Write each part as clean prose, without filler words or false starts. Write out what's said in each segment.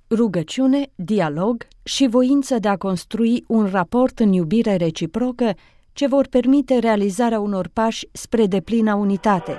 Rugăciune, dialog și voință de a construi un raport în iubire reciprocă ce vor permite realizarea unor pași spre deplină unitate.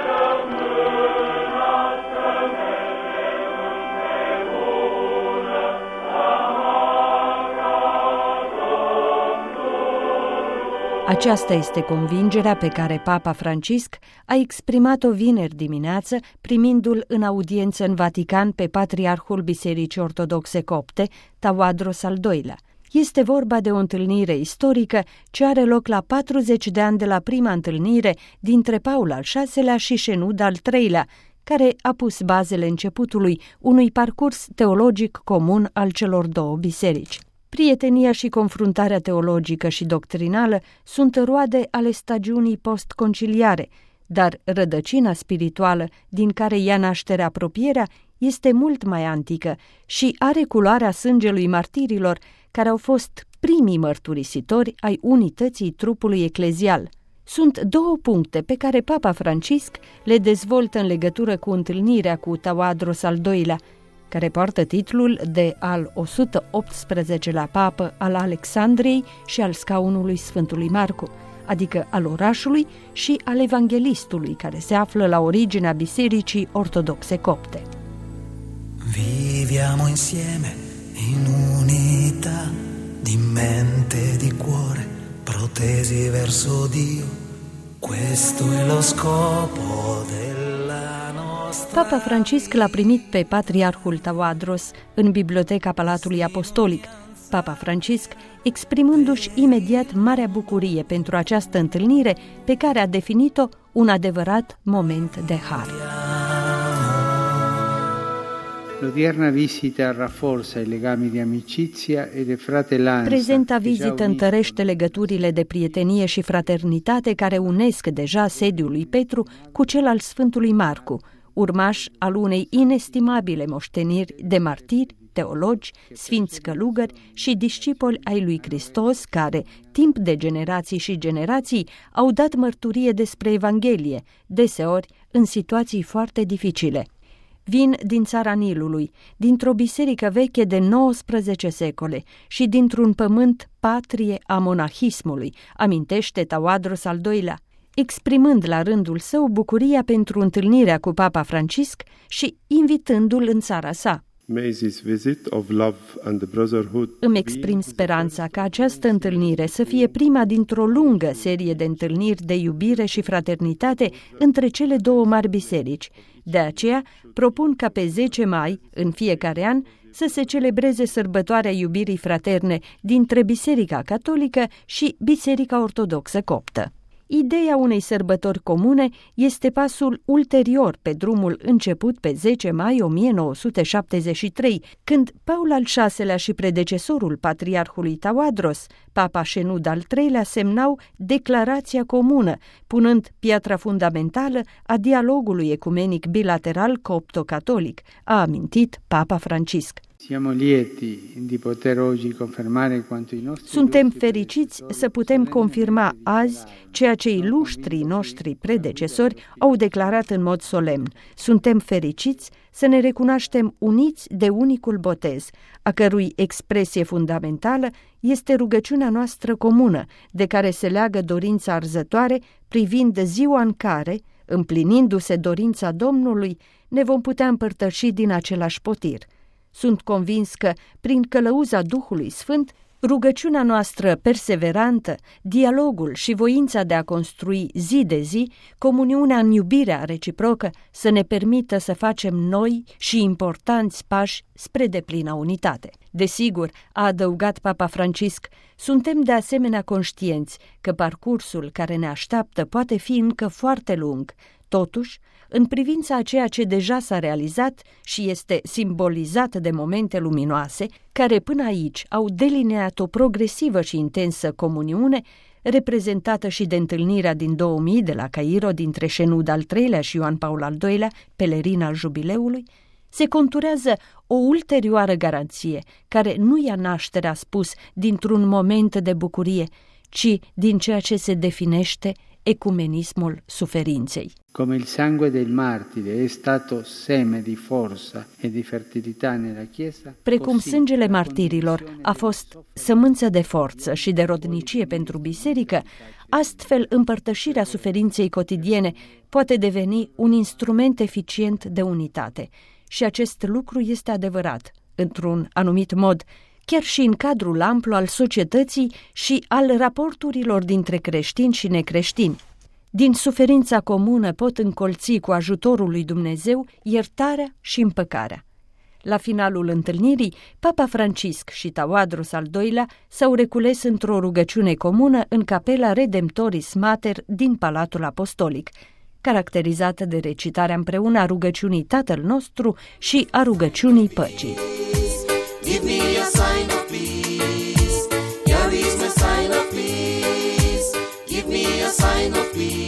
Aceasta este convingerea pe care Papa Francisc a exprimat-o vineri dimineață, primindu-l în audiență în Vatican pe Patriarhul Bisericii Ortodoxe Copte, Tawadros al II-lea. Este vorba de o întâlnire istorică ce are loc la 40 de ani de la prima întâlnire dintre Paul al VI-lea și Șenud al III-lea, care a pus bazele începutului unui parcurs teologic comun al celor două biserici. Prietenia și confruntarea teologică și doctrinală sunt roade ale stagiunii postconciliare, dar rădăcina spirituală din care ia naștere apropierea este mult mai antică și are culoarea sângelui martirilor, care au fost primii mărturisitori ai unității trupului eclezial. Sunt două puncte pe care Papa Francisc le dezvoltă în legătură cu întâlnirea cu Tawadros al II-lea, care poartă titlul de al 118-lea papă al Alexandriei și al scaunului Sfântului Marcu, adică al orașului și al evanghelistului care se află la originea Bisericii Ortodoxe Copte. Viviamo insieme in unità di mente e di cuore, protesi verso Dio. Questo è lo scopo della nostra. Papa Francisc l-a primit pe Patriarhul Tawadros în Biblioteca Palatului Apostolic. Papa Francisc exprimându-și imediat marea bucurie pentru această întâlnire pe care a definit-o un adevărat moment de har. L'odierna visita rafforza i legami di amicizia e di fratellanza. Prezenta vizită întărește legăturile de prietenie și fraternitate care unesc deja sediul lui Petru cu cel al Sfântului Marcu, urmaș al unei inestimabile moșteniri de martiri, teologi, sfinți călugări și discipoli ai lui Hristos care, timp de generații și generații, au dat mărturie despre Evanghelie, deseori în situații foarte dificile. Vin din țara Nilului, dintr-o biserică veche de 19 secole și dintr-un pământ patrie a monahismului, amintește Tawadros al II-lea, exprimând la rândul său bucuria pentru întâlnirea cu Papa Francisc și invitându-l în țara sa. Îmi exprim speranța ca această întâlnire să fie prima dintr-o lungă serie de întâlniri de iubire și fraternitate între cele două mari biserici. De aceea, propun ca pe 10 mai, în fiecare an, să se celebreze sărbătoarea iubirii fraterne dintre Biserica Catolică și Biserica Ortodoxă Coptă. Ideea unei sărbători comune este pasul ulterior pe drumul început pe 10 mai 1973, când Paul al VI-lea și predecesorul Patriarhului Tawadros, Papa Șenud al III-lea, semnau declarația comună, punând piatra fundamentală a dialogului ecumenic bilateral copto-catolic, a amintit Papa Francisc. Suntem fericiți să putem confirma azi ceea ce iluștrii noștri predecesori au declarat în mod solemn. Suntem fericiți să ne recunoaștem uniți de unicul botez, a cărui expresie fundamentală este rugăciunea noastră comună, de care se leagă dorința arzătoare privind ziua în care, împlinindu-se dorința Domnului, ne vom putea împărtăși din același potir. Sunt convins că, prin călăuza Duhului Sfânt, rugăciunea noastră perseverantă, dialogul și voința de a construi zi de zi, comuniunea în iubirea reciprocă, să ne permită să facem noi și importanți pași spre deplina unitate. Desigur, a adăugat Papa Francisc, suntem de asemenea conștienți că parcursul care ne așteaptă poate fi încă foarte lung. Totuși, în privința a ceea ce deja s-a realizat și este simbolizat de momente luminoase, care până aici au delineat o progresivă și intensă comuniune, reprezentată și de întâlnirea din 2000 de la Cairo dintre Șenud al III-lea și Ioan Paul al II-lea, pelerin al jubileului, se conturează o ulterioară garanție, care nu ia nașterea spus dintr-un moment de bucurie, ci din ceea ce se definește ecumenismul suferinței. Come il sangue del martire è stato seme di forza e di fertilità nella Chiesa, precum sângele martirilor a fost sămânță de forță și de rodnicie pentru biserică, astfel împărtășirea suferinței cotidiene poate deveni un instrument eficient de unitate. Și acest lucru este adevărat, într-un anumit mod, chiar și în cadrul amplu al societății și al raporturilor dintre creștini și necreștini. Din suferința comună pot încolți cu ajutorul lui Dumnezeu iertarea și împăcarea. La finalul întâlnirii, Papa Francisc și Tawadros al II-lea s-au recules într-o rugăciune comună în capela Redemptoris Mater din Palatul Apostolic, caracterizată de recitarea împreună a rugăciunii Tatăl nostru și a rugăciunii păcii. Give me a sign of peace. Here is my sign of peace. Give me a sign of peace.